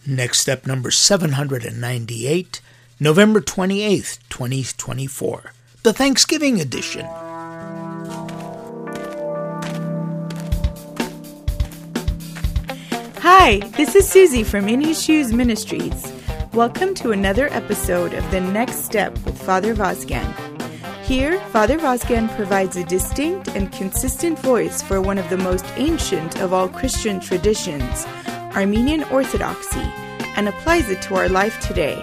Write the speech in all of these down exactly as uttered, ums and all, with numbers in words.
Next Step number seven hundred ninety-eight, November twenty-eighth, twenty twenty-four, the Thanksgiving edition. Hi, this is Susie from In His Shoes Ministries. Welcome to another episode of The Next Step with Father Vazgen. Here, Father Vazgen provides a distinct and consistent voice for one of the most ancient of all Christian traditions, Armenian Orthodoxy, and applies it to our life today.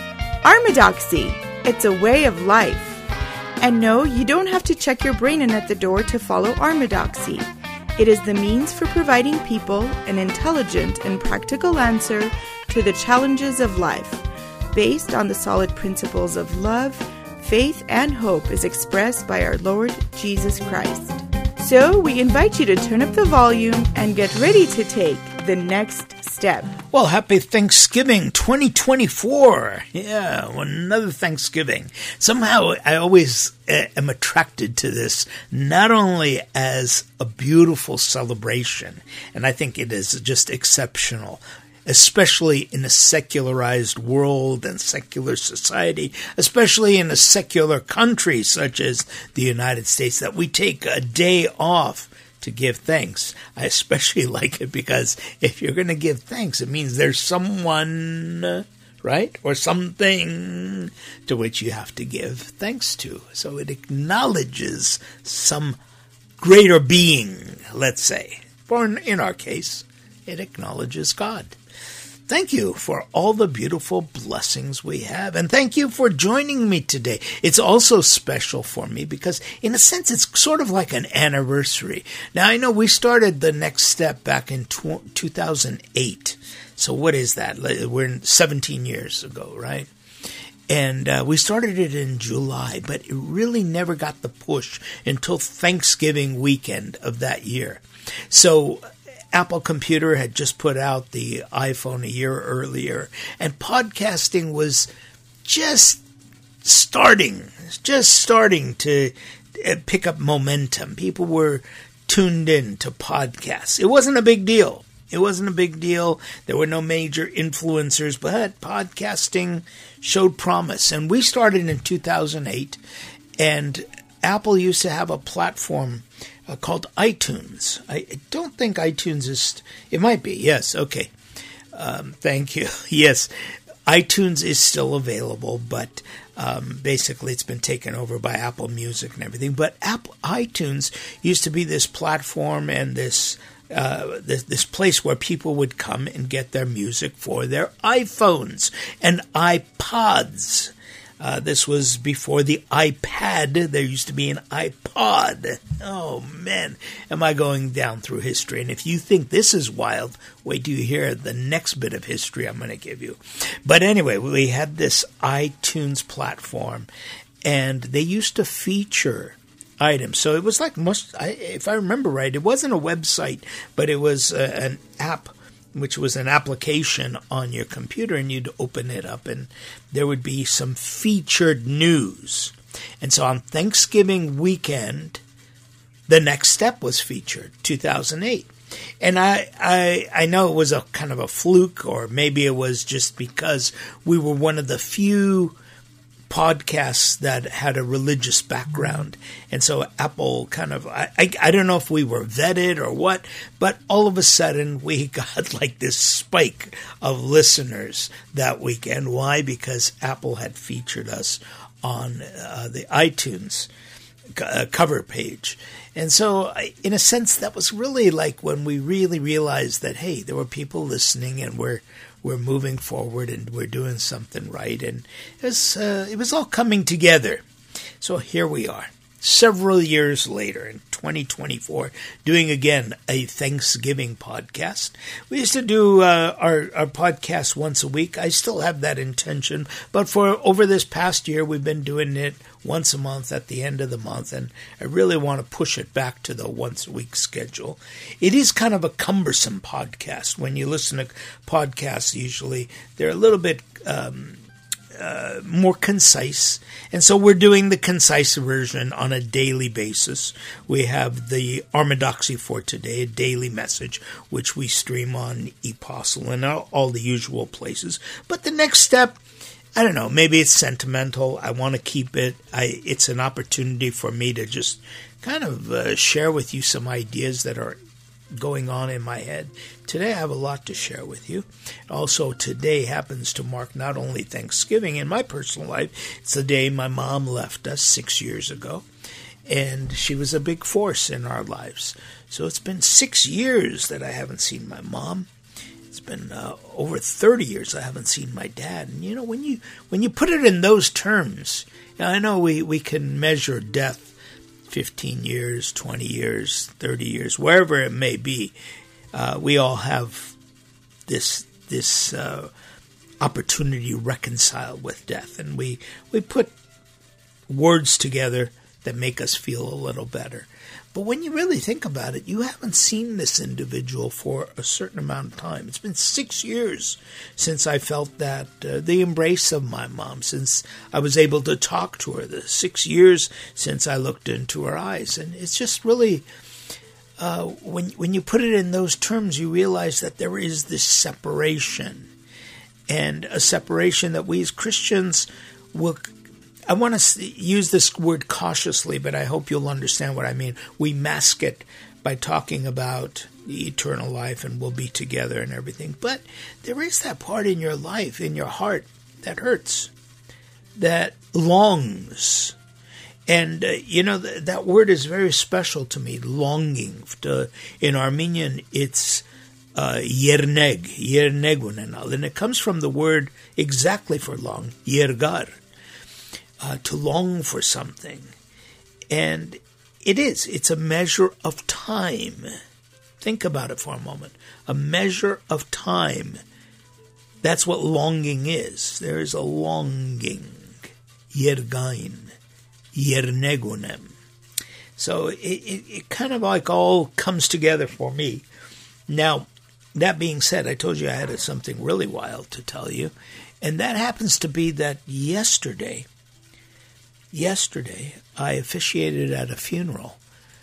Armadoxy! It's a way of life. And no, you don't have to check your brain in at the door to follow Armadoxy. It is the means for providing people an intelligent and practical answer to the challenges of life, based on the solid principles of love, faith, and hope as expressed by our Lord Jesus Christ. So we invite you to turn up the volume and get ready to take the next step. Well, happy Thanksgiving twenty twenty-four. Yeah, another Thanksgiving. Somehow I always uh, am attracted to this, not only as a beautiful celebration, and I think it is just exceptional, especially in a secularized world and secular society, especially in a secular country such as the United States, that we take a day off to give thanks. I especially like it because if you're going to give thanks, it means there's someone, right, or something to which you have to give thanks to. So it acknowledges some greater being, let's say. Or in our case, it acknowledges God. Thank you for all the beautiful blessings we have, and thank you for joining me today. It's also special for me because, in a sense, it's sort of like an anniversary. Now, I know we started The Next Step back in two thousand eight, so what is that? We're seventeen years ago, right? And uh, we started it in July, but it really never got the push until Thanksgiving weekend of that year. So Apple Computer had just put out the iPhone a year earlier, and podcasting was just starting, just starting to pick up momentum. People were tuned in to podcasts. It wasn't a big deal. It wasn't a big deal. There were no major influencers, but podcasting showed promise. And we started in two thousand eight, and Apple used to have a platform Uh, called iTunes. I don't think iTunes is... It might be. Yes. Okay. Um, thank you. Yes. iTunes is still available, but um, basically it's been taken over by Apple Music and everything. But Apple iTunes used to be this platform and this, uh, this this place where people would come and get their music for their iPhones and iPods. Uh, this was before the iPad. There used to be an iPod. Oh, man, am I going down through history. And if you think this is wild, wait till you hear the next bit of history I'm going to give you. But anyway, we had this iTunes platform, and they used to feature items. So it was like, most, I, if I remember right, it wasn't a website, but it was uh, an app, which was an application on your computer, and you'd open it up, and there would be some featured news. And so on Thanksgiving weekend, The Next Step was featured, two thousand eight. And I, I, I know it was a kind of a fluke, or maybe it was just because we were one of the few podcasts that had a religious background. And so Apple kind of, I, I, I don't know if we were vetted or what, but all of a sudden we got like this spike of listeners that weekend. Why? Because Apple had featured us on uh, the iTunes uh, cover page. And so I, in a sense, that was really like when we really realized that, hey, there were people listening, and we're we're moving forward, and we're doing something right. And it was, uh, it was all coming together. So here we are, several years later in twenty twenty-four, doing again a Thanksgiving podcast. We used to do uh, our, our podcast once a week. I still have that intention, but for over this past year, we've been doing it once a month at the end of the month, and I really want to push it back to the once a week schedule. It is kind of a cumbersome podcast. When you listen to podcasts, usually they're a little bit um, uh, more concise. And so we're doing the concise version on a daily basis. We have the Orthodoxy for Today, a daily message, which we stream on ePostle and all, all the usual places. But the next step, I don't know, maybe it's sentimental. I want to keep it. I, it's an opportunity for me to just kind of uh, share with you some ideas that are going on in my head. Today I have a lot to share with you. Also, today happens to mark not only Thanksgiving in my personal life, it's the day my mom left us six years ago, and she was a big force in our lives. So it's been six years that I haven't seen my mom. It's been uh, over thirty years I haven't seen my dad. And you know, when you when you put it in those terms, you know, I know we, we can measure death fifteen years, twenty years, thirty years, wherever it may be. Uh, we all have this this uh, opportunity to reconcile with death, and we, we put words together that make us feel a little better. But when you really think about it, you haven't seen this individual for a certain amount of time. It's been six years since I felt that, uh, the embrace of my mom, since I was able to talk to her, the six years since I looked into her eyes. And it's just really, uh, when, when you put it in those terms, you realize that there is this separation, and a separation that we as Christians will, I want to use this word cautiously, but I hope you'll understand what I mean. We mask it by talking about the eternal life and we'll be together and everything. But there is that part in your life, in your heart, that hurts, that longs. And, uh, you know, th- that word is very special to me, longing. To, in Armenian, it's uh, yerneg, yernegunenal. And it comes from the word exactly for long, yergar. Uh, to long for something. And it is. It's a measure of time. Think about it for a moment. A measure of time. That's what longing is. There is a longing. Yergain. Yernegunem. So it, it, it kind of like all comes together for me. Now, that being said, I told you I had something really wild to tell you. And that happens to be that yesterday, Yesterday, I officiated at a funeral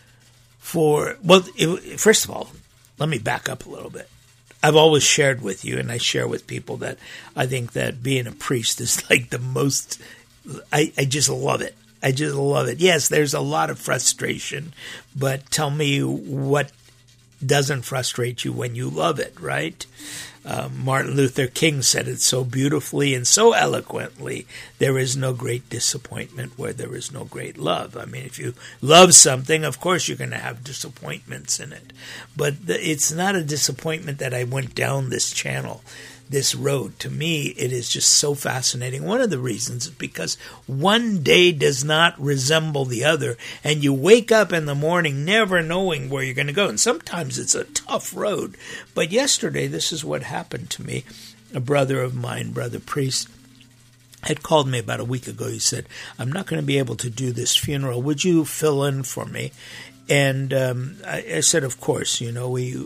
for, well, it, first of all, let me back up a little bit. I've always shared with you, and I share with people, that I think that being a priest is like the most, I, I just love it. I just love it. Yes, there's a lot of frustration, but tell me what doesn't frustrate you when you love it, right? Uh, Martin Luther King said it so beautifully and so eloquently, there is no great disappointment where there is no great love. I mean, if you love something, of course you're going to have disappointments in it. But the, it's not a disappointment that I went down this channel, this road. To me, it is just so fascinating. One of the reasons is because one day does not resemble the other, and you wake up in the morning never knowing where you're going to go. And sometimes it's a tough road. But yesterday, this is what happened to me. A brother of mine, Brother Priest, had called me about a week ago. He said, I'm not going to be able to do this funeral. Would you fill in for me? And um, I, I said, of course, you know, we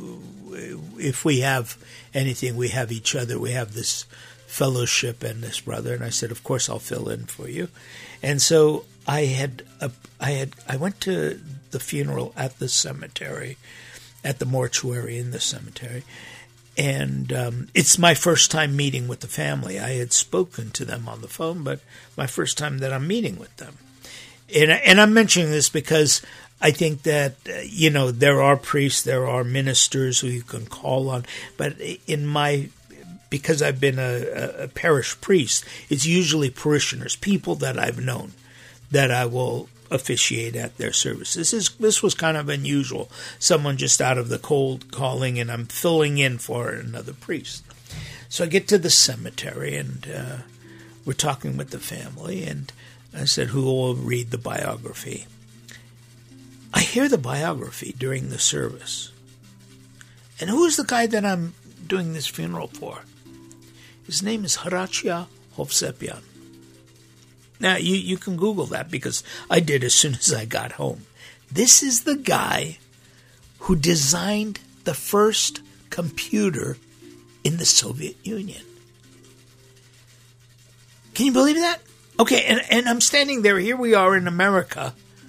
if we have anything, we have each other. We have this fellowship and this brother. And I said, of course, I'll fill in for you. And so I had, a, I had, I went to the funeral at the cemetery, at the mortuary in the cemetery. And um, it's my first time meeting with the family. I had spoken to them on the phone, but my first time that I'm meeting with them. And, and I'm mentioning this because I think that, uh, you know, there are priests, there are ministers who you can call on. But in my, because I've been a, a parish priest, it's usually parishioners, people that I've known, that I will officiate at their services. This is, this was kind of unusual. Someone just out of the cold calling, and I'm filling in for another priest. So I get to the cemetery, and uh, we're talking with the family, and I said, who will read the biography? I hear the biography during the service. And who's the guy that I'm doing this funeral for? His name is Haracia Hovsepian. Now, you, you can Google that because I did as soon as I got home. This is the guy who designed the first computer in the Soviet Union. Can you believe that? Okay, and, and I'm standing there. Here we are in America.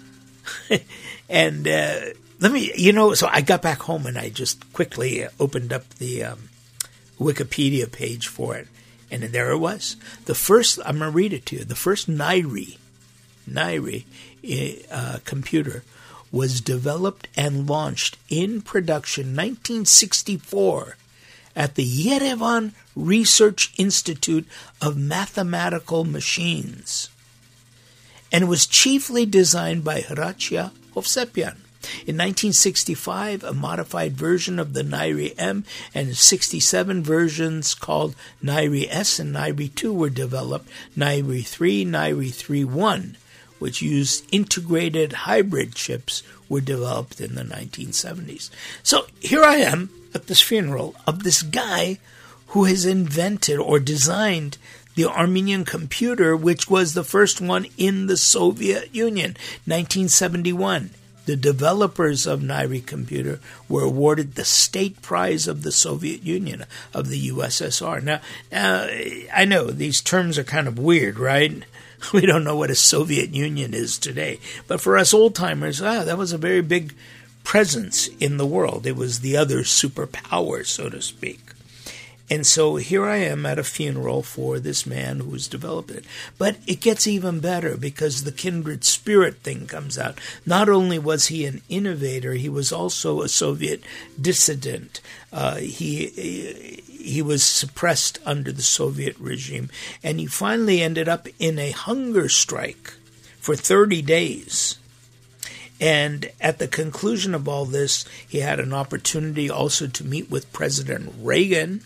and uh, let me, you know, so I got back home and I just quickly opened up the um, Wikipedia page for it. And there it was. The first, I'm going to read it to you. The first Nairi, Nairi uh, computer was developed and launched in production nineteen sixty-four at the Yerevan Research Institute of Mathematical Machines, and it was chiefly designed by Hracia Hovsepian. In nineteen sixty-five, a modified version of the Nairi M and sixty-seven versions called Nairi S and Nairi two were developed. Nairi three, Nairi three point one, which used integrated hybrid chips, were developed in the nineteen seventies. So here I am at this funeral of this guy who has invented or designed the Armenian computer, which was the first one in the Soviet Union, nineteen seventy-one. The developers of Nairi computer were awarded the State Prize of the Soviet Union, of the U S S R. Now, now I know these terms are kind of weird, right? We don't know what a Soviet Union is today. But for us old-timers, ah, that was a very big presence in the world. It was the other superpower, so to speak. And so here I am at a funeral for this man who's developed it. But it gets even better because the kindred spirit thing comes out. Not only was he an innovator, he was also a Soviet dissident. Uh, he he was suppressed under the Soviet regime, and he finally ended up in a hunger strike for thirty days. And at the conclusion of all this, he had an opportunity also to meet with President Reagan.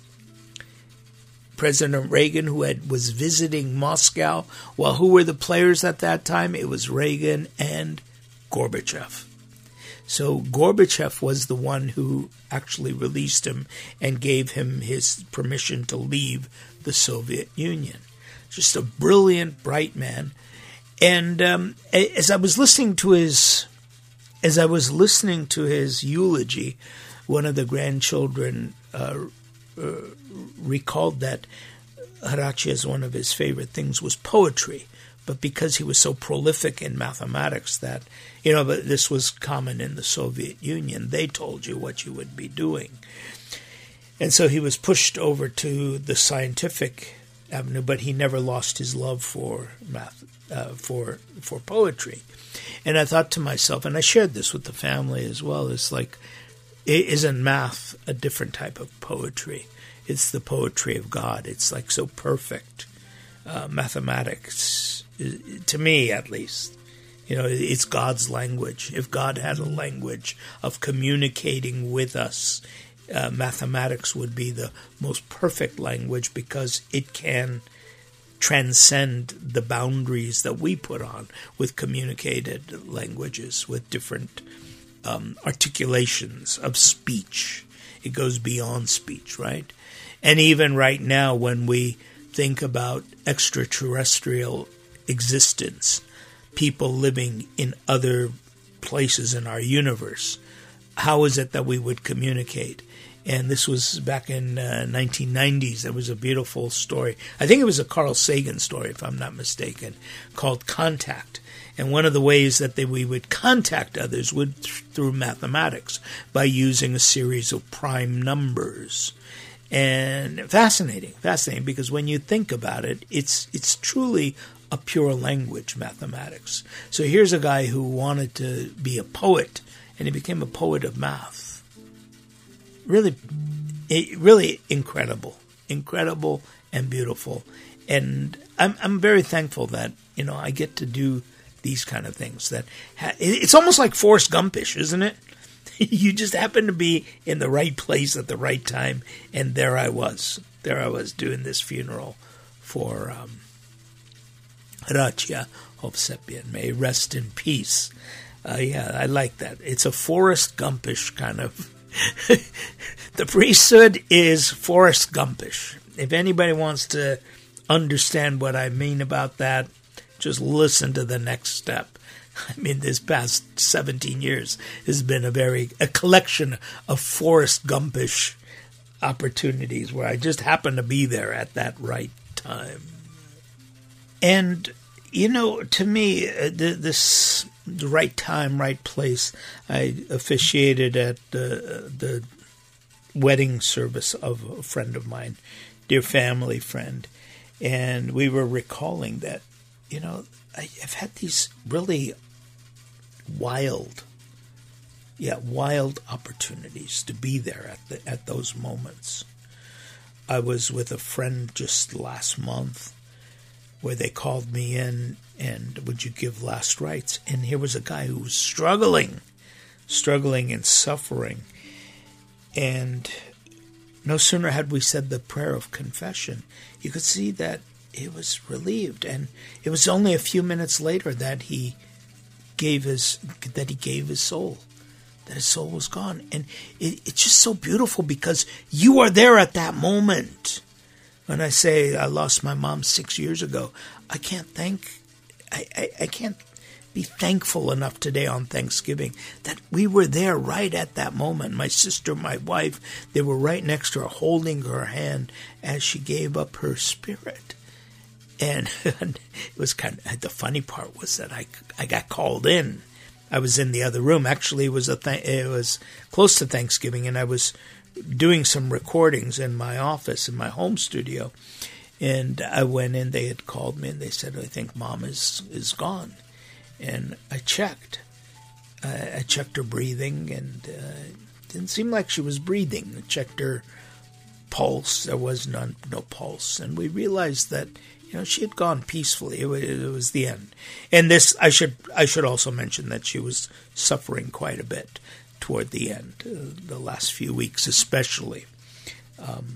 President Reagan, who had was visiting Moscow. Well, who were the players at that time? It was Reagan and Gorbachev. So Gorbachev was the one who actually released him and gave him his permission to leave the Soviet Union. Just a brilliant, bright man. And um, as I was listening to his, as I was listening to his eulogy, one of the grandchildren uh, uh, recalled that Hracia's one of his favorite things was poetry, but because he was so prolific in mathematics that, you know, but this was common in the Soviet Union, they told you what you would be doing. And so he was pushed over to the scientific avenue, but he never lost his love for math, uh, for for poetry. And I thought to myself, and I shared this with the family as well, it's like, isn't math a different type of poetry? It's the poetry of God. It's like so perfect. Uh, mathematics, to me at least, you know, it's God's language. If God had a language of communicating with us, uh, mathematics would be the most perfect language because it can transcend the boundaries that we put on with communicated languages, with different um, articulations of speech. It goes beyond speech, right? And even right now, when we think about extraterrestrial existence, people living in other places in our universe, how is it that we would communicate? And this was back in uh, nineteen nineties. There was a beautiful story. I think it was a Carl Sagan story, if I'm not mistaken, called Contact. And one of the ways that they, we would contact others would th- through mathematics, by using a series of prime numbers. And fascinating, fascinating, because when you think about it, it's it's truly a pure language, mathematics. So here's a guy who wanted to be a poet, and he became a poet of math. Really, really incredible, incredible and beautiful. And I'm I'm very thankful that, you know, I get to do these kind of things. That ha- it's almost like Forrest Gumpish, isn't it? You just happen to be in the right place at the right time, and there I was. There I was doing this funeral for um, Hracia Hovsepian. May he rest in peace. Uh, yeah, I like that. It's a Forrest Gumpish kind of... The priesthood is Forrest Gumpish. If anybody wants to understand what I mean about that, just listen to the next step. I mean, this past seventeen years has been a very a collection of Forrest Gumpish opportunities where I just happened to be there at that right time. And, you know, to me, uh, th- this the right time, right place. I officiated at the the wedding service of a friend of mine, dear family friend, and we were recalling that, you know, I, I've had these really wild, yeah, wild opportunities to be there at the, at those moments. I was with a friend just last month where they called me in and would you give last rites? And here was a guy who was struggling, struggling and suffering. And no sooner had we said the prayer of confession, you could see that he was relieved. And it was only a few minutes later that he gave his that he gave his soul, that his soul was gone. And it, it's just so beautiful because you are there at that moment. When I say I lost my mom six years ago, I can't thank, I, I, I can't be thankful enough today on Thanksgiving that we were there right at that moment. My sister, my wife, they were right next to her, holding her hand as she gave up her spirit. And it was kind of, the funny part was that I, I got called in. I was in the other room. Actually, it was a th- it was close to Thanksgiving, and I was doing some recordings in my office, in my home studio. And I went in, they had called me, and they said, I think Mom is, is gone. And I checked. I, I checked her breathing, and uh, it didn't seem like she was breathing. I checked her pulse. There was none, no pulse. And we realized that, you know, she had gone peacefully. It was, it was the end. And this, I should I should also mention that she was suffering quite a bit toward the end, uh, the last few weeks especially. Um,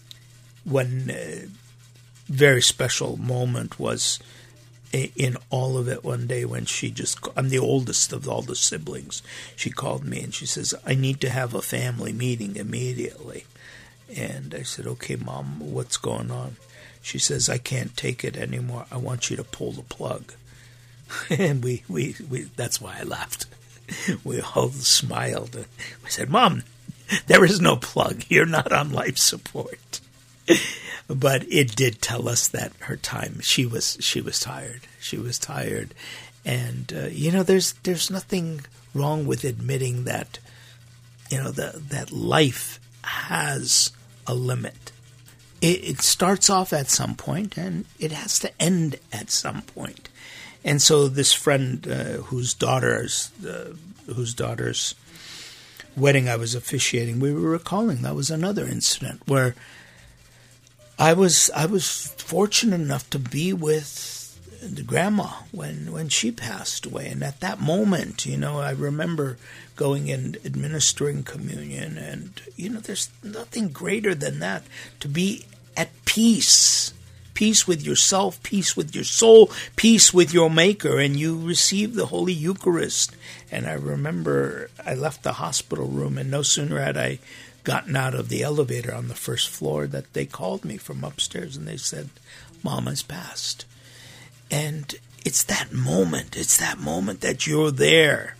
one uh, very special moment was a, in all of it one day when she just, I'm the oldest of all the siblings. She called me and she says, I need to have a family meeting immediately. And I said, okay, Mom, what's going on? She says, I can't take it anymore. I want you to pull the plug. And we, we, we that's why I laughed. We all smiled. And we said, Mom, there is no plug. You're not on life support. But it did tell us that her time, she was she was tired. She was tired. And, uh, you know, there's there's nothing wrong with admitting that, you know, the, that life has a limit. It, it starts off at some point, and it has to end at some point. And so this friend uh, whose daughter's uh, whose daughter's wedding I was officiating, we were recalling that was another incident where I was I was fortunate enough to be with the grandma when when she passed away, and at that moment, you know, I remember going and administering communion, and you know, there's nothing greater than that, to be at peace. Peace with yourself, peace with your soul, peace with your Maker, and you receive the Holy Eucharist. And I remember I left the hospital room, and no sooner had I gotten out of the elevator on the first floor that they called me from upstairs, and they said, Mama's passed. And it's that moment, it's that moment that you're there.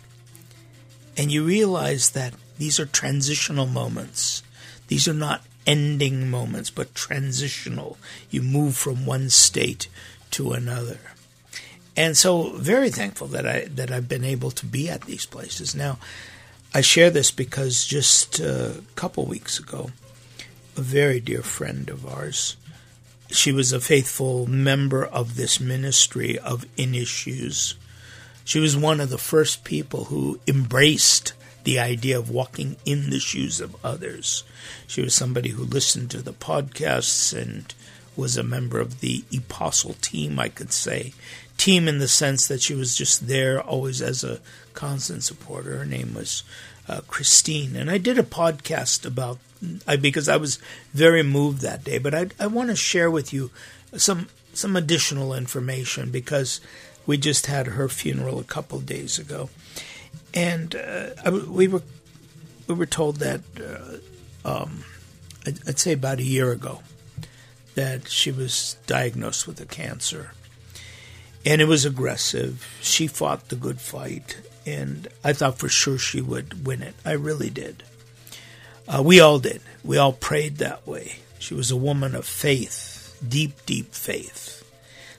And you realize that these are transitional moments. These are not ending moments, but transitional. You move from one state to another. And so very thankful that I that I've been able to be at these places. Now, I share this because just a couple weeks ago, a very dear friend of ours, she was a faithful member of this ministry of In Issues. She was one of the first people who embraced the idea of walking in the shoes of others. She was somebody who listened to the podcasts and was a member of the Apostle team, I could say. Team in the sense that she was just there always as a constant supporter. Her name was uh, Christine. And I did a podcast about, I, because I was very moved that day, but I, I want to share with you some some additional information because we just had her funeral a couple days ago. And uh, I, we were we were told that, uh, um, I'd, I'd say about a year ago, that she was diagnosed with a cancer. And it was aggressive. She fought the good fight, and I thought for sure she would win it. I really did. Uh, we all did. We all prayed that way. She was a woman of faith, deep, deep faith.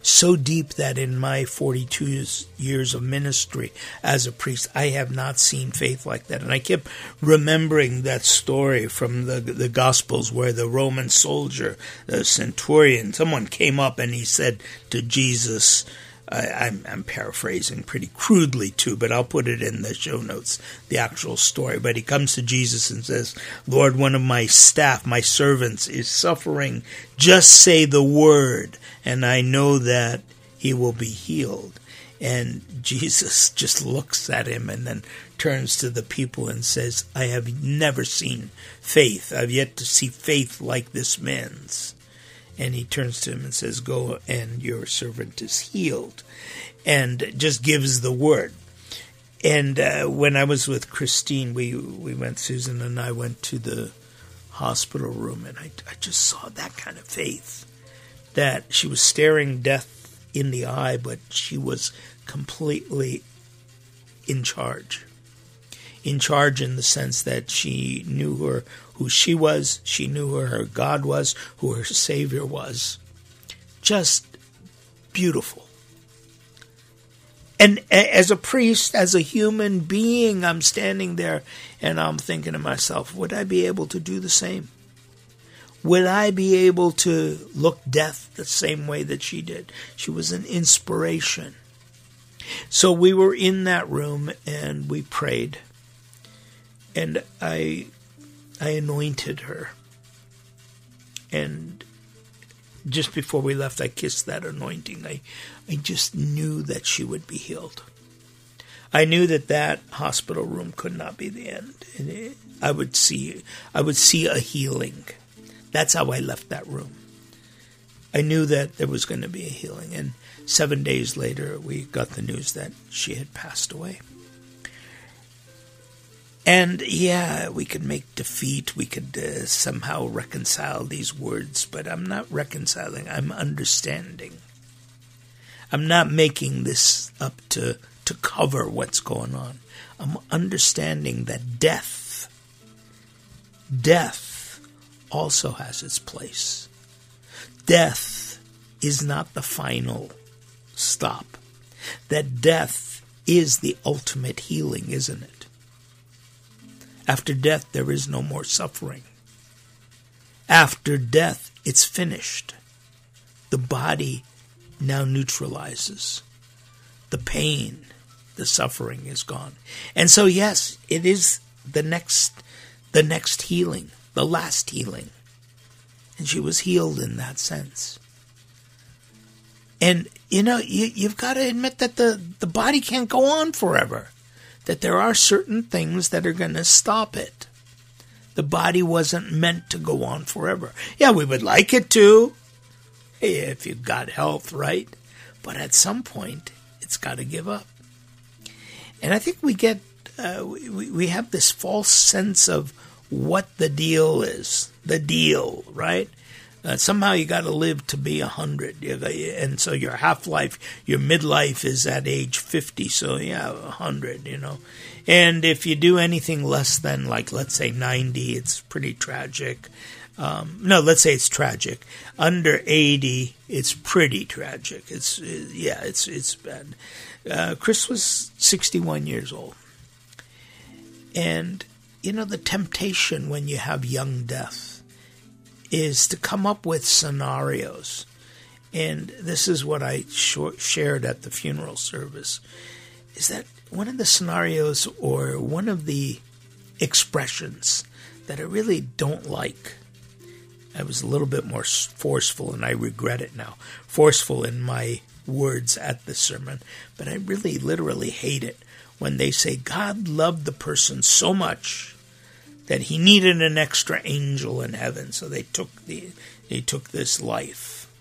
so deep that in my forty-two years of ministry as a priest, I have not seen faith like that. And I kept remembering that story from the the Gospels where the Roman soldier, the centurion, someone came up and he said to Jesus, I, I'm, I'm paraphrasing pretty crudely too, but I'll put it in the show notes, the actual story. But he comes to Jesus and says, Lord, one of my staff, my servants, is suffering. Just say the word, and I know that he will be healed. And Jesus just looks at him and then turns to the people and says, I have never seen faith. I've yet to see faith like this man's. And he turns to him and says, go, and your servant is healed. And just gives the word. And uh, when I was with Christine, we we went, Susan and I went to the hospital room, and I, I just saw that kind of faith. That she was staring death in the eye, but she was completely in charge. In charge in the sense that she knew her, who she was, she knew who her God was, who her Savior was. Just beautiful. And as a priest, as a human being, I'm standing there and I'm thinking to myself, would I be able to do the same? Would I be able to look death the same way that she did? She was an inspiration. So we were in that room and we prayed. And I I anointed her. And just before we left, I kissed that anointing. I, I just knew that she would be healed. I knew that that hospital room could not be the end. And it, I would see I would see a healing. That's how I left that room. I knew that there was going to be a healing. And seven days later, we got the news that she had passed away. And yeah, we could make defeat, we could uh, somehow reconcile these words, but I'm not reconciling, I'm understanding. I'm not making this up to, to cover what's going on. I'm understanding that death, death also has its place. Death is not the final stop. That death is the ultimate healing, isn't it? After death, there is no more suffering. After death, it's finished. The body now neutralizes. The pain, the suffering is gone. And so, yes, it is the next, the next healing, the last healing. And she was healed in that sense. And, you know, you, you've got to admit that the, the body can't go on forever. That there are certain things that are going to stop it. The body wasn't meant to go on forever. Yeah, we would like it to, if you've got health, right? But at some point, it's got to give up. And I think we get, uh, we, we have this false sense of what the deal is. The deal, right? Uh, somehow you got to live to be a hundred, and so your half-life, your midlife is at age fifty, so yeah, a hundred, you know. And if you do anything less than, like, let's say ninety, it's pretty tragic. Um, no, let's say it's tragic. Under eighty, it's pretty tragic. It's, uh, yeah, it's, it's bad. Uh, Chris was sixty-one years old. And, you know, the temptation when you have young death is to come up with scenarios. And this is what I sh- shared at the funeral service, is that one of the scenarios or one of the expressions that I really don't like, I was a little bit more forceful, and I regret it now, forceful in my words at the sermon, but I really literally hate it when they say God loved the person so much that he needed an extra angel in heaven, so they took the they took this life.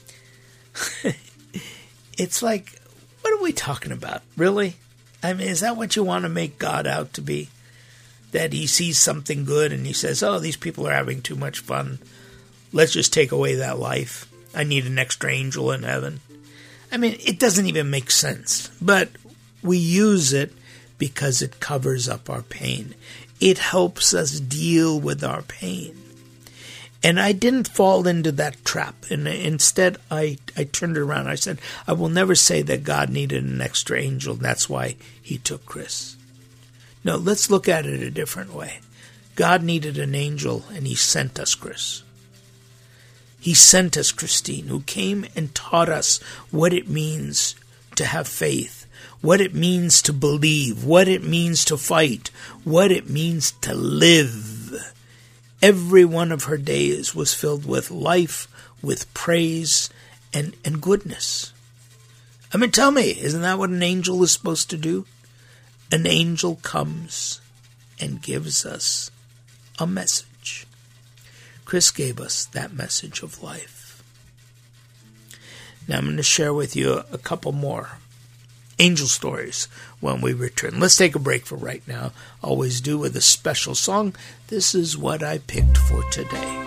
It's like, what are we talking about? Really? I mean, is that what you want to make God out to be? That he sees something good and he says, oh, these people are having too much fun. Let's just take away that life. I need an extra angel in heaven. I mean, it doesn't even make sense. But we use it because it covers up our pain. It helps us deal with our pain. And I didn't fall into that trap. And instead, I, I turned it around. I said, I will never say that God needed an extra angel, and that's why he took Chris. No, let's look at it a different way. God needed an angel, and he sent us Chris. He sent us Christine, who came and taught us what it means to have faith, what it means to believe, what it means to fight, what it means to live. Every one of her days was filled with life, with praise, and, and goodness. I mean, tell me, isn't that what an angel is supposed to do? An angel comes and gives us a message. Chris gave us that message of life. Now I'm going to share with you a, a couple more angel stories when we return. Let's take a break for right now. Always do with a special song. This is what I picked for today.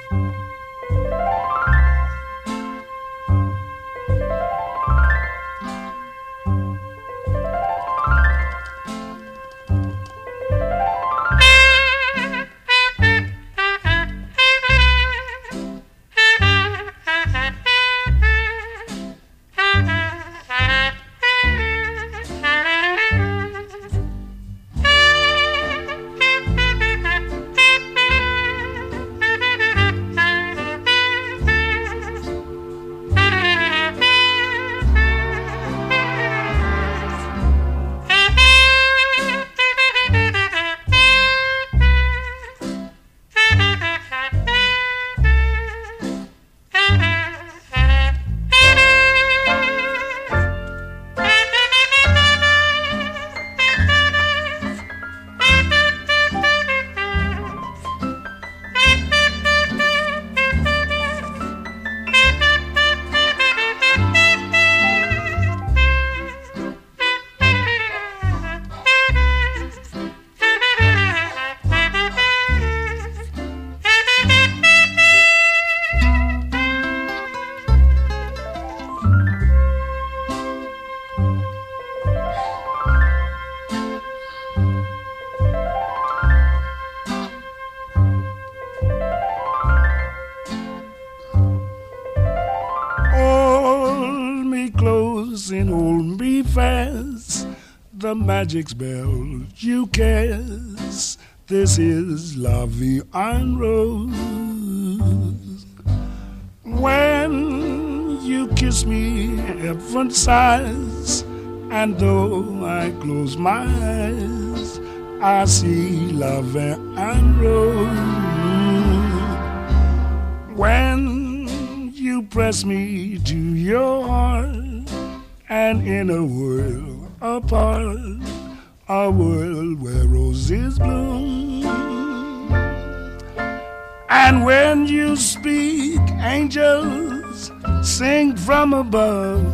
and hold me fast. The magic spell you cast. This is La Vie en Rose. When you kiss me, heaven sighs, and though I close my eyes, I see La Vie en Rose. When you press me to your heart, and in a world apart, a world where roses bloom. And when you speak, angels sing from above.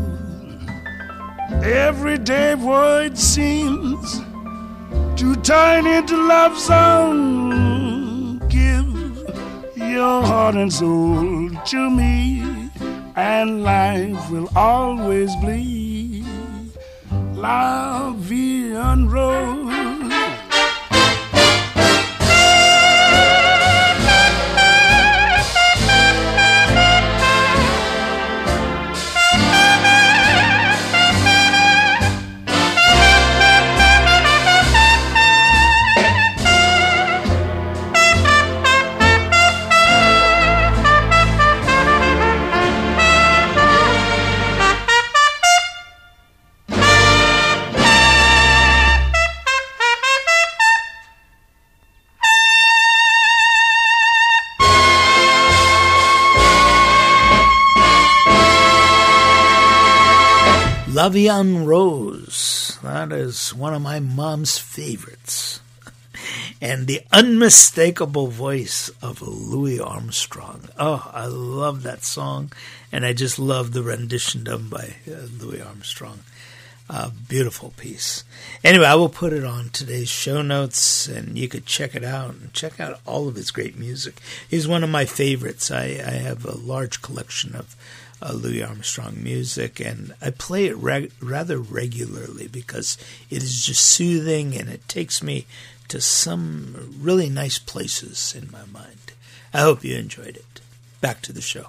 Everyday void seems to turn into love song. Give your heart and soul to me, and life will always be La Vie en Rose. La Vie en Rose. That is one of my mom's favorites. And the unmistakable voice of Louis Armstrong. Oh, I love that song. And I just love the rendition done by uh, Louis Armstrong. Uh, beautiful piece. Anyway, I will put it on today's show notes, and you could check it out and check out all of his great music. He's one of my favorites. I, I have a large collection of Uh, Louis Armstrong music, and I play it reg- rather regularly because it is just soothing, and it takes me to some really nice places in my mind. I hope you enjoyed it. Back to the show.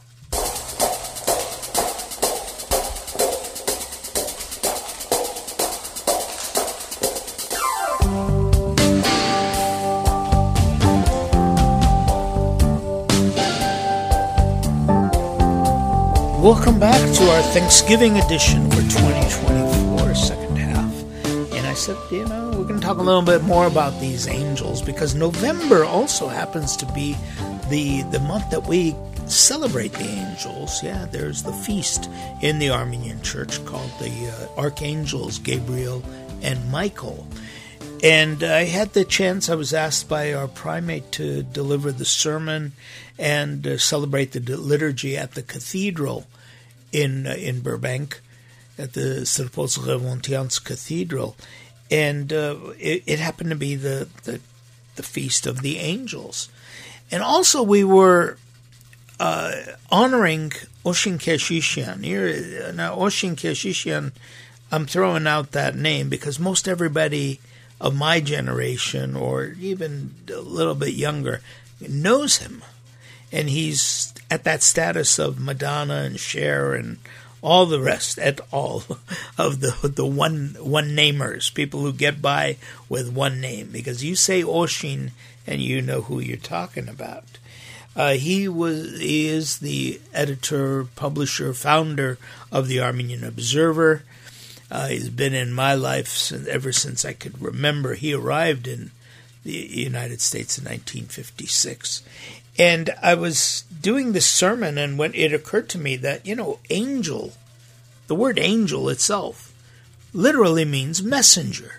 Welcome back to our Thanksgiving edition for twenty twenty-four, second half. And I said, you know, we're going to talk a little bit more about these angels because November also happens to be the the month that we celebrate the angels. Yeah, there's the feast in the Armenian Church called the uh, Archangels Gabriel and Michael. And I had the chance, I was asked by our primate to deliver the sermon and uh, celebrate the liturgy at the cathedral in uh, in Burbank, at the Srpos Remontians Cathedral. And uh, it, it happened to be the, the, the Feast of the Angels. And also we were uh, honoring Oshin Keshishian. Here, now, Oshin Keshishian, I'm throwing out that name because most everybody of my generation, or even a little bit younger, knows him. And he's at that status of Madonna and Cher and all the rest, at all of the the one one namers, people who get by with one name. Because you say Oshin and you know who you're talking about. Uh, he was he is the editor, publisher, founder of the Armenian Observer. Uh, he's been in my life since, ever since I could remember. He arrived in the United States in nineteen fifty-six. And I was doing this sermon, and when it occurred to me that, you know, angel, the word angel itself, literally means messenger.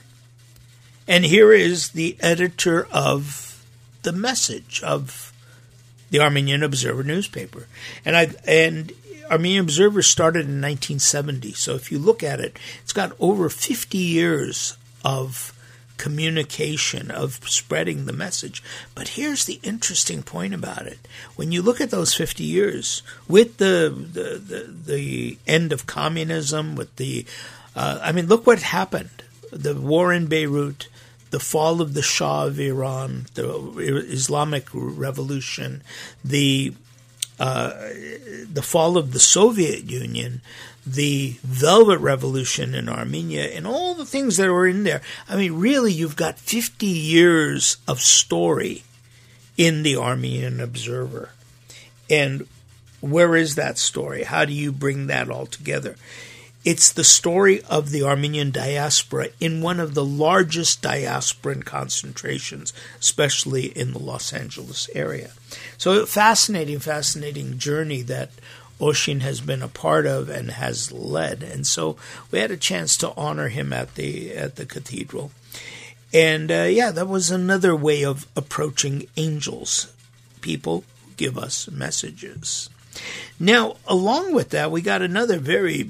And here is the editor of the Message of the Armenian Observer newspaper. And I and Armenian Observer started in nineteen seventy. So if you look at it, it's got over fifty years of communication, of spreading the message. But here's the interesting point about it. When you look at those fifty years, with the the, the, the end of communism, with the, uh, I mean, look what happened. The war in Beirut, the fall of the Shah of Iran, the Islamic Revolution, the uh, the fall of the Soviet Union, the Velvet Revolution in Armenia, and all the things that were in there. I mean, really, you've got fifty years of story in the Armenian Observer. And where is that story? How do you bring that all together? It's the story of the Armenian diaspora in one of the largest diasporan concentrations, especially in the Los Angeles area. So fascinating, fascinating journey that Oshin has been a part of and has led. And so we had a chance to honor him at the at the cathedral. And uh, yeah, that was another way of approaching angels. People who give us messages. Now, along with that, we got another very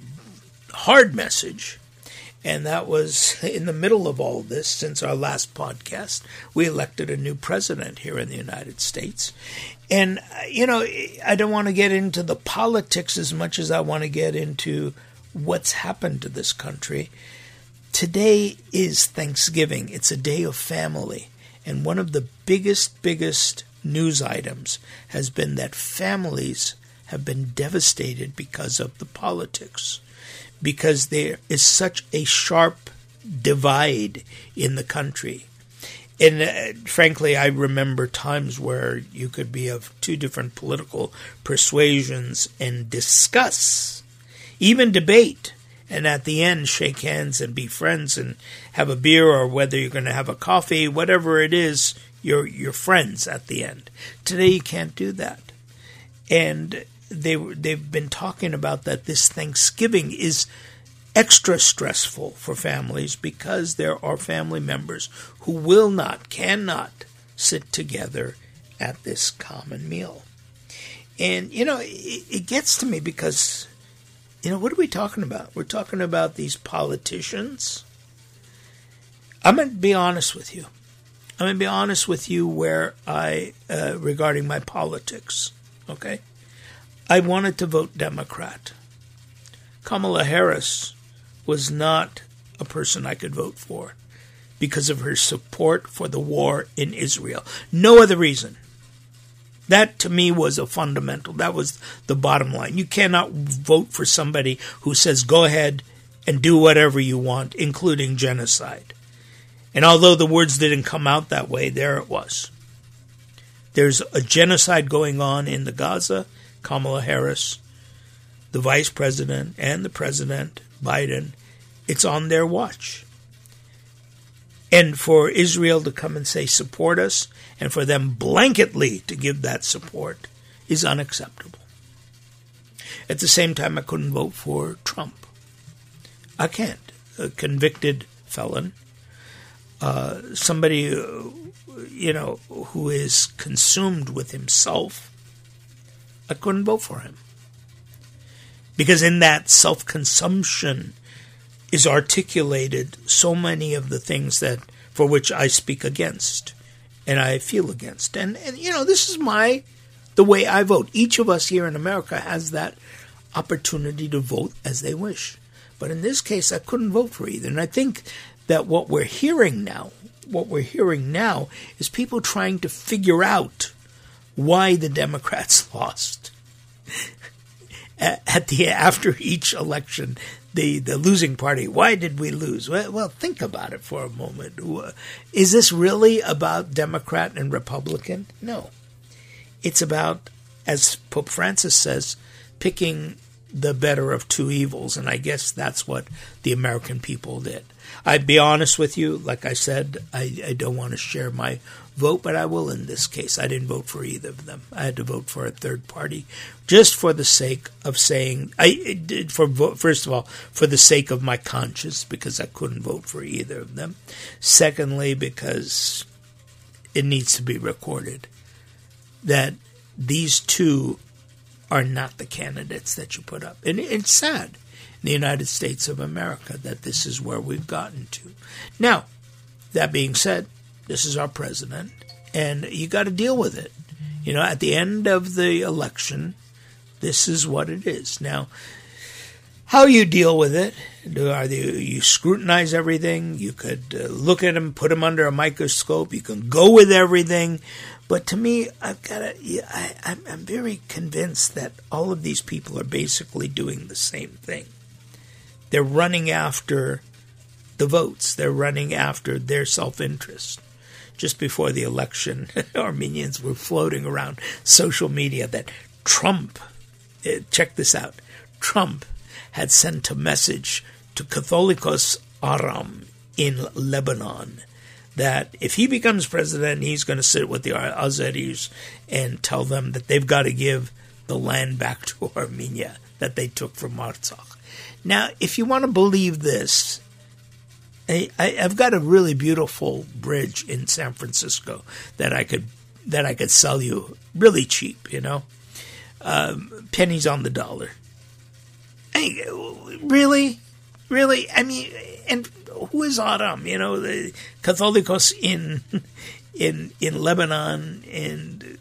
hard message, and that was in the middle of all this. Since our last podcast, we elected a new president here in the United States. And, you know, I don't want to get into the politics as much as I want to get into what's happened to this country. Today is Thanksgiving. It's a day of family. And one of the biggest, biggest news items has been that families have been devastated because of the politics. Because there is such a sharp divide in the country. And uh, frankly, I remember times where you could be of two different political persuasions and discuss, even debate, and at the end shake hands and be friends and have a beer, or whether you're going to have a coffee, whatever it is, you're, you're friends at the end. Today you can't do that. And they, they've been talking about that this Thanksgiving is extra stressful for families because there are family members who will not, cannot sit together at this common meal. And, you know, it, it gets to me because, you know, what are we talking about? We're talking about these politicians. I'm going to be honest with you. I'm going to be honest with you where I, uh, regarding my politics, okay? I wanted to vote Democrat. Kamala Harris was not a person I could vote for because of her support for the war in Israel. No other reason. That, to me, was a fundamental. That was the bottom line. You cannot vote for somebody who says, go ahead and do whatever you want, including genocide. And although the words didn't come out that way, there it was. There's a genocide going on in the Gaza. Kamala Harris, the vice president, and the president, Biden, it's on their watch. And for Israel to come and say, support us, and for them blanketly to give that support is unacceptable. At the same time, I couldn't vote for Trump. I can't. A convicted felon, uh, somebody, uh, you know, who is consumed with himself, I couldn't vote for him. Because in that self-consumption is articulated so many of the things that for which I speak against and I feel against. And, and you know, this is my the way I vote. Each of us here in America has that opportunity to vote as they wish. But in this case, I couldn't vote for either. And I think that what we're hearing now, what we're hearing now is people trying to figure out why the Democrats lost. At the after each election, the, the losing party, why did we lose? Well, well, think about it for a moment. Is this really about Democrat and Republican? No. It's about, as Pope Francis says, picking the better of two evils, and I guess that's what the American people did. I'd be honest with you, like I said, I, I don't want to share my vote, but I will in this case. I didn't vote for either of them. I had to vote for a third party, just for the sake of saying, I did for first of all, for the sake of my conscience, because I couldn't vote for either of them. Secondly, because it needs to be recorded that these two are not the candidates that you put up. And it's sad in the United States of America that this is where we've gotten to. Now, that being said, this is our president, and you got to deal with it. You know, at the end of the election, this is what it is. Now, how you deal with it, are you, you scrutinize everything, you could uh, look at them, put them under a microscope, you can go with everything, but to me, I've got to, I, I'm, I'm very convinced that all of these people are basically doing the same thing. They're running after the votes. They're running after their self-interest. Just before the election, Armenians were floating around social media that Trump, check this out, Trump had sent a message to Catholicos Aram in Lebanon that if he becomes president, he's going to sit with the Azeris and tell them that they've got to give the land back to Armenia that they took from Artsakh. Now, if you want to believe this, I, I, I've got a really beautiful bridge in San Francisco that I could that I could sell you really cheap, you know, um, pennies on the dollar. Hey, really, really? I mean, and who is Aram? You know, the Catholicos in in in Lebanon, and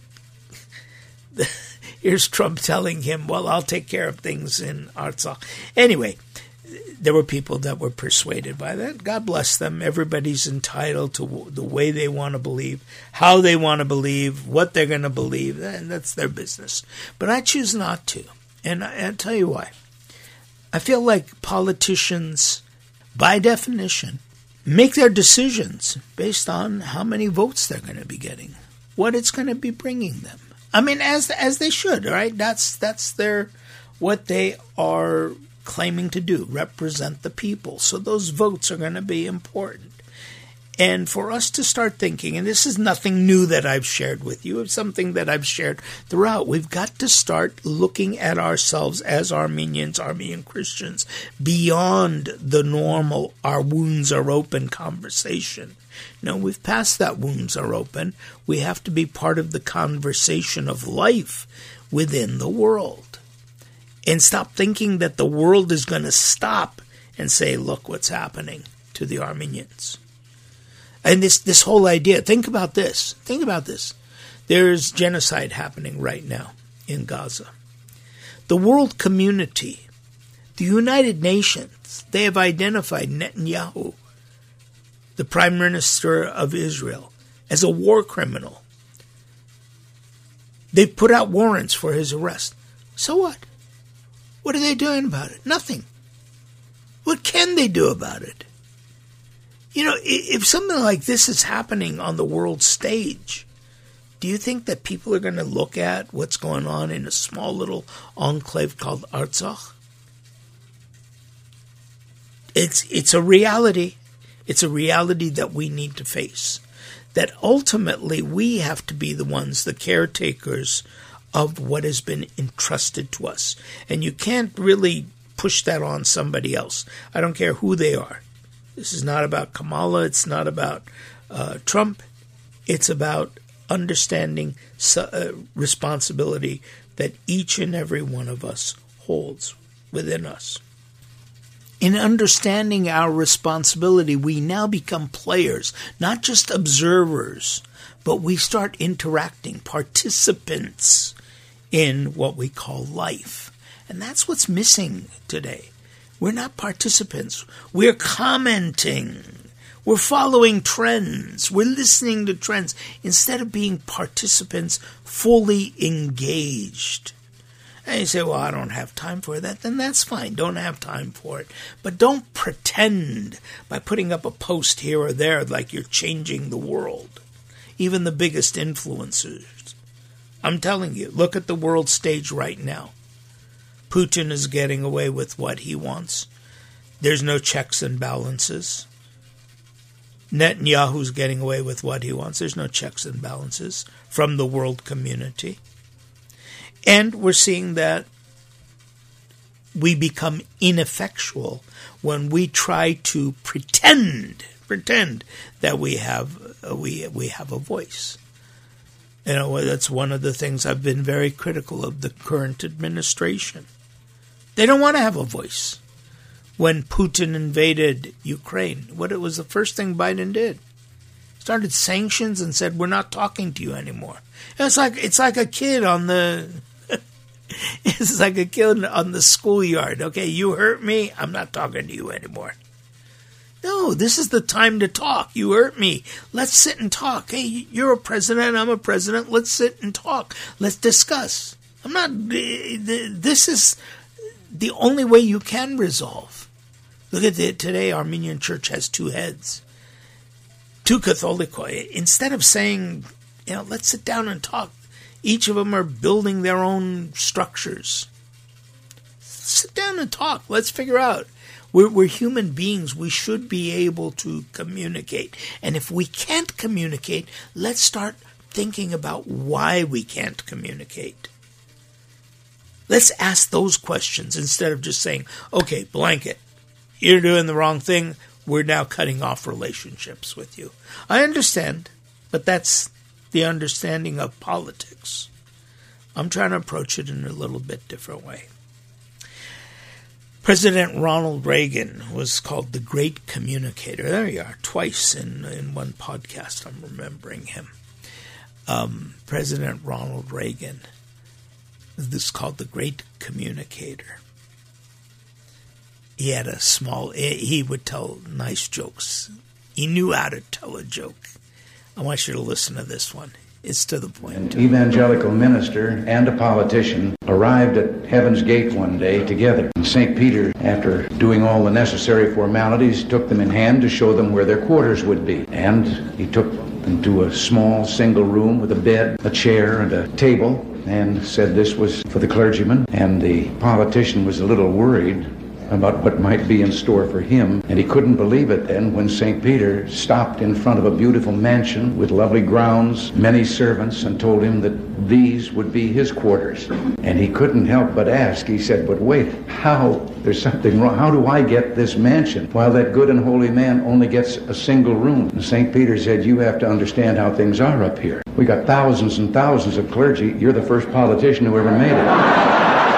the, here's Trump telling him, "Well, I'll take care of things in Artsakh." Anyway, there were people that were persuaded by that. God bless them. Everybody's entitled to the way they want to believe, how they want to believe, what they're going to believe, and that's their business. But I choose not to, and I, I'll tell you why. I feel like politicians, by definition, make their decisions based on how many votes they're going to be getting, what it's going to be bringing them. I mean, as as they should, right? That's that's their what they are claiming to do, represent the people. So those votes are going to be important. And for us to start thinking, and this is nothing new that I've shared with you, it's something that I've shared throughout. We've got to start looking at ourselves as Armenians, Armenian Christians, beyond the normal "our wounds are open" conversation. No, we've passed that "wounds are open." We have to be part of the conversation of life within the world. And stop thinking that the world is going to stop and say, look what's happening to the Armenians. And this, this whole idea, think about this. Think about this. There's genocide happening right now in Gaza. The world community, the United Nations, they have identified Netanyahu, the Prime Minister of Israel, as a war criminal. They've put out warrants for his arrest. So what? What are they doing about it? Nothing. What can they do about it? You know, if something like this is happening on the world stage, do you think that people are going to look at what's going on in a small little enclave called Artsakh? It's, it's a reality. It's a reality that we need to face. That ultimately we have to be the ones, the caretakers of what has been entrusted to us. And you can't really push that on somebody else. I don't care who they are. This is not about Kamala. It's not about uh, Trump. It's about understanding uh, responsibility that each and every one of us holds within us. In understanding our responsibility, we now become players, not just observers, but we start interacting, participants in what we call life. And that's what's missing today. We're not participants. We're commenting. We're following trends. We're listening to trends instead of being participants fully engaged. And you say, well, I don't have time for that. Then that's fine. Don't have time for it. But don't pretend by putting up a post here or there like you're changing the world. Even the biggest influencers. I'm telling you, look at the world stage right now. Putin is getting away with what he wants. There's no checks and balances. Netanyahu's getting away with what he wants. There's no checks and balances from the world community. And we're seeing that we become ineffectual when we try to pretend, pretend that we have uh, we we have a voice. You know, that's one of the things I've been very critical of the current administration. They don't want to have a voice. When Putin invaded Ukraine, what it was the first thing Biden did? Started sanctions and said, we're not talking to you anymore. It's like it's like a kid on the it's like a kid on the schoolyard. Okay, you hurt me, I'm not talking to you anymore. No, this is the time to talk. You hurt me. Let's sit and talk. Hey, you're a president, I'm a president. Let's sit and talk. Let's discuss. I'm not, this is the only way you can resolve. Look at it today, Armenian Church has two heads. Two Catholicoi. Instead of saying, you know, let's sit down and talk, each of them are building their own structures. Sit down and talk. Let's figure out. We're, we're human beings. We should be able to communicate. And if we can't communicate, let's start thinking about why we can't communicate. Let's ask those questions instead of just saying, okay, blanket, you're doing the wrong thing. We're now cutting off relationships with you. I understand, but that's the understanding of politics. I'm trying to approach it in a little bit different way. President Ronald Reagan was called the Great Communicator. There you are, twice in, in one podcast I'm remembering him. Um, President Ronald Reagan. This is called the Great Communicator. He had a small, he would tell nice jokes. He knew how to tell a joke. I want you to listen to this one. It's to the point. An evangelical minister and a politician arrived at Heaven's Gate one day together. And Saint Peter, after doing all the necessary formalities, took them in hand to show them where their quarters would be. And he took them to a small single room with a bed, a chair, and a table, and said this was for the clergyman. And the politician was a little worried about what might be in store for him. And he couldn't believe it then when Saint Peter stopped in front of a beautiful mansion with lovely grounds, many servants, and told him that these would be his quarters. And he couldn't help but ask, he said, but wait, how, there's something wrong, how do I get this mansion while that good and holy man only gets a single room? And Saint Peter said, you have to understand how things are up here. We got thousands and thousands of clergy. You're the first politician who ever made it.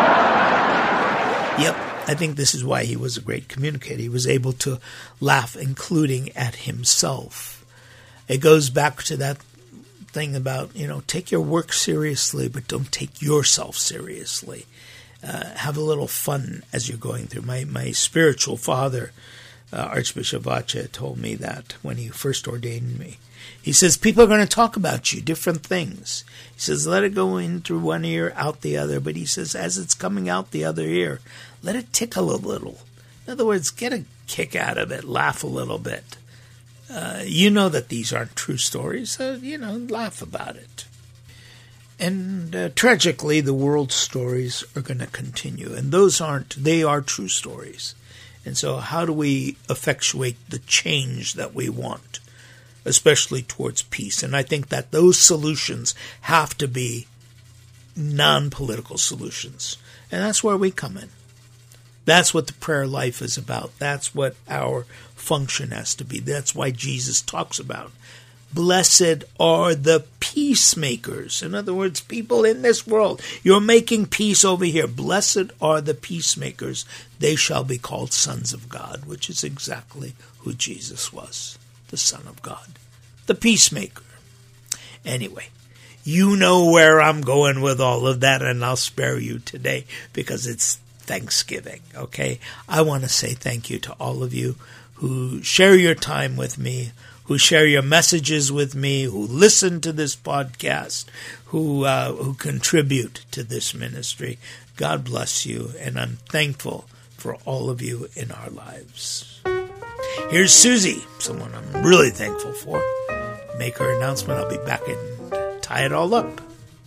Yep. I think this is why he was a great communicator. He was able to laugh, including at himself. It goes back to that thing about, you know, take your work seriously, but don't take yourself seriously. Uh, have a little fun as you're going through. My my spiritual father uh, Archbishop Vacha told me that when he first ordained me. He says, people are going to talk about you, different things. He says, let it go in through one ear, out the other. But he says, as it's coming out the other ear, let it tickle a little. In other words, get a kick out of it, laugh a little bit. Uh, you know that these aren't true stories, so, you know, laugh about it. And uh, tragically, the world's stories are going to continue. And those aren't, they are true stories. And so how do we effectuate the change that we want, especially towards peace? And I think that those solutions have to be non-political solutions. And that's where we come in. That's what the prayer life is about. That's what our function has to be. That's why Jesus talks about, blessed are the peacemakers. In other words, people in this world, you're making peace over here. Blessed are the peacemakers. They shall be called sons of God, which is exactly who Jesus was, the Son of God, the peacemaker. Anyway, you know where I'm going with all of that, and I'll spare you today because it's Thanksgiving, okay? I want to say thank you to all of you who share your time with me, who share your messages with me, who listen to this podcast, who uh, who contribute to this ministry. God bless you, and I'm thankful for all of you in our lives. Here's Susie, someone I'm really thankful for. Make her announcement. I'll be back and tie it all up.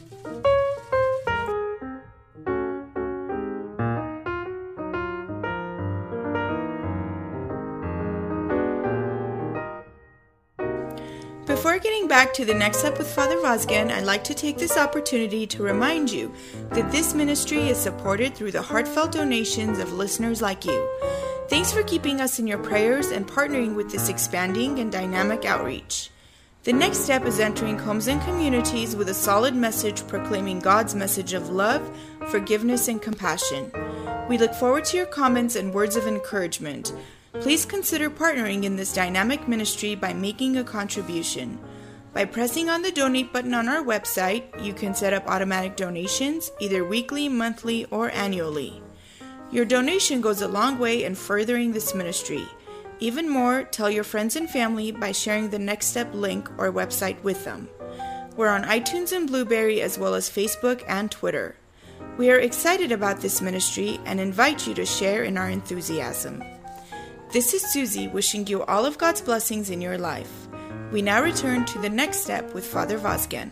Before getting back to the next step with Father Vazgen, I'd like to take this opportunity to remind you that this ministry is supported through the heartfelt donations of listeners like you. Thanks for keeping us in your prayers and partnering with this expanding and dynamic outreach. The next step is entering homes and communities with a solid message proclaiming God's message of love, forgiveness, and compassion. We look forward to your comments and words of encouragement. Please consider partnering in this dynamic ministry by making a contribution. By pressing on the donate button on our website, you can set up automatic donations, either weekly, monthly, or annually. Your donation goes a long way in furthering this ministry. Even more, tell your friends and family by sharing the Next Step link or website with them. We're on iTunes and Blueberry as well as Facebook and Twitter. We are excited about this ministry and invite you to share in our enthusiasm. This is Susie wishing you all of God's blessings in your life. We now return to the next step with Father Vazgen.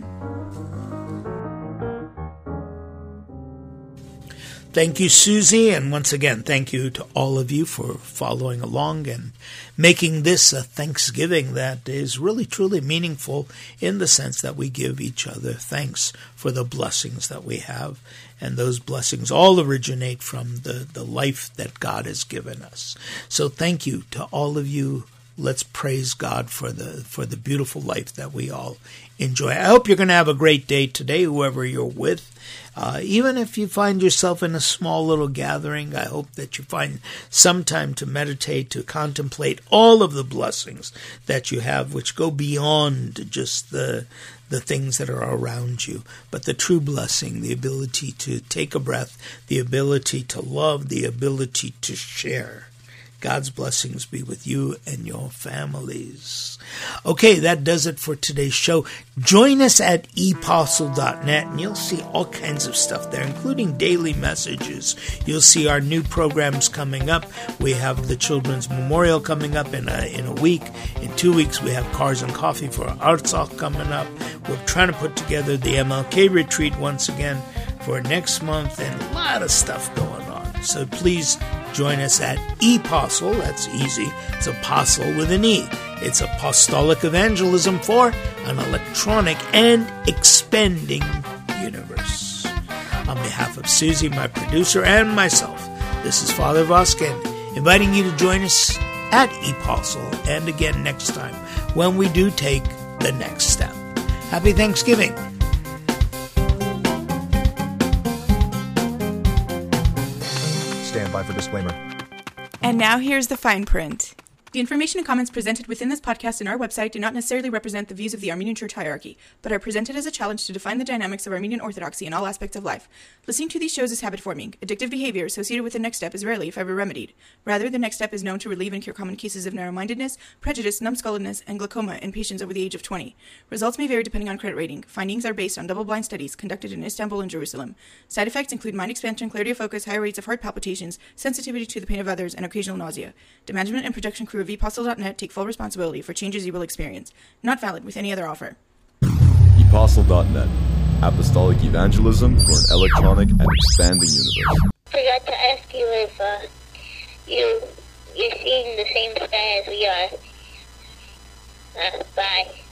Thank you, Susie, and once again, thank you to all of you for following along and making this a Thanksgiving that is really, truly meaningful in the sense that we give each other thanks for the blessings that we have, and those blessings all originate from the, the life that God has given us. So thank you to all of you. Let's praise God for the for the beautiful life that we all enjoy. I hope you're going to have a great day today, whoever you're with. Uh, even if you find yourself in a small little gathering, I hope that you find some time to meditate, to contemplate all of the blessings that you have, which go beyond just the the things that are around you, but the true blessing, the ability to take a breath, the ability to love, the ability to share. God's blessings be with you and your families. Okay, that does it for today's show. Join us at e postle dot net, and you'll see all kinds of stuff there, including daily messages. You'll see our new programs coming up. We have the Children's Memorial coming up in a, in a week. In two weeks, we have Cars and Coffee for Artsakh coming up. We're trying to put together the M L K retreat once again for next month, and a lot of stuff going on. So please join us at ePostle. That's easy. It's apostle with an E. It's apostolic evangelism for an electronic and expanding universe. On behalf of Susie, my producer, and myself, this is Father Vazgen, inviting you to join us at ePostle and again next time when we do take the next step. Happy Thanksgiving. Stand by for disclaimer. And now here's the fine print. The information and comments presented within this podcast and our website do not necessarily represent the views of the Armenian Church hierarchy, but are presented as a challenge to define the dynamics of Armenian Orthodoxy in all aspects of life. Listening to these shows is habit-forming. Addictive behavior associated with the Next Step is rarely, if ever, remedied. Rather, the Next Step is known to relieve and cure common cases of narrow-mindedness, prejudice, numbskulledness, and glaucoma in patients over the age of twenty. Results may vary depending on credit rating. Findings are based on double-blind studies conducted in Istanbul and Jerusalem. Side effects include mind expansion, clarity of focus, higher rates of heart palpitations, sensitivity to the pain of others, and occasional nausea. The management and production crew of e postle dot net take full responsibility for changes you will experience. Not valid with any other offer. e postle dot net. Apostolic evangelism for an electronic and expanding universe. Forgot to ask you if uh, you you're seeing the same sky as we are. Uh, bye.